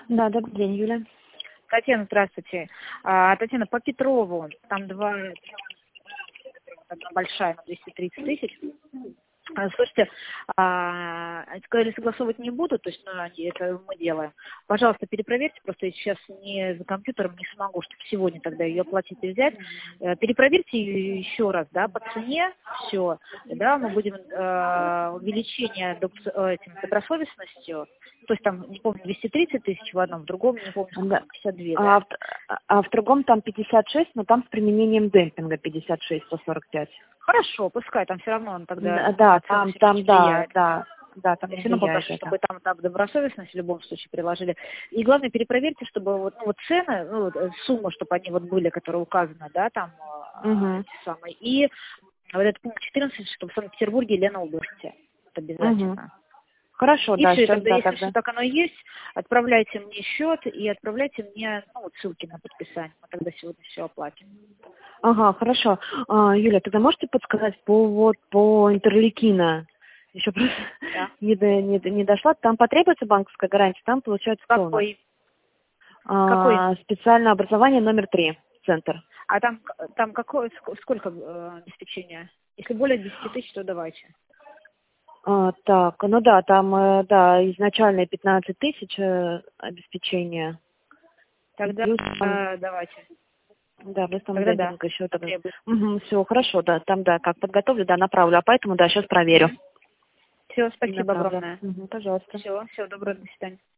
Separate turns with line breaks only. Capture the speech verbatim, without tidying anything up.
Да, добрый день, Юля.
Татьяна, здравствуйте. А, Татьяна, по Петрову, там два, одна большая на двести тридцать тысяч. А, Слушайте, а, сказали, согласовывать не буду, то есть ну, они- это мы делаем. Пожалуйста, перепроверьте, просто я сейчас не за компьютером не смогу, чтобы сегодня тогда ее оплатить и взять. Э, Перепроверьте ее еще раз, да, по цене, все, да, мы будем э, увеличение доп- э, этим, добросовестностью, то есть там, не помню, двести тридцать тысяч в одном, в другом, не помню, сколько,
Да.
пятьдесят две,
А,
да?
в, а а в другом там пятьдесят шесть, но там с применением демпинга пятьдесят шесть сто сорок пять.
Хорошо, пускай, там все равно он тогда
Н- Да,
на цену
там,
все равно
там,
не
да,
влияет.
да, да, там не
Все равно
влияет
попрошу,
это.
чтобы там, там добросовестность в любом случае приложили. И главное, перепроверьте, чтобы вот, ну, вот цены, ну, вот, э, суммы, чтобы они вот были, которые указаны, да, там, э,
Угу,
эти самые. И вот этот пункт четырнадцать, чтобы в Санкт-Петербурге и Ленобласти. Это
угу.
обязательно.
Хорошо,
И
да,
все,
сейчас,
тогда,
да,
если все
тогда.
так оно и есть, отправляйте мне счет и отправляйте мне, ну, вот ссылки на подписание. Мы тогда сегодня все оплатим.
Ага, хорошо. А, Юля, тогда можете подсказать по, вот, по Интерликина? Еще просто
Да.
не, до- не, до- не дошла. Там потребуется банковская гарантия, там получается кто у нас?
Какой? Какой?
А, специальное образование номер три, центр.
А там, там какое, ск- сколько э, обеспечения? Если более десяти тысяч, то давайте.
А, так, ну да, там, э, да, изначально пятнадцать тысяч э, обеспечения. И
Тогда
плюс там,
э, давайте.
да, плюс там
Тогда да,
демпинг еще тогда.
потребуется.
Угу, все, хорошо, да, там, да, как подготовлю, да, направлю. А поэтому, да, сейчас проверю.
Все,
И
спасибо
направлю.
огромное.
Угу, пожалуйста.
Все, всего доброго, до свидания.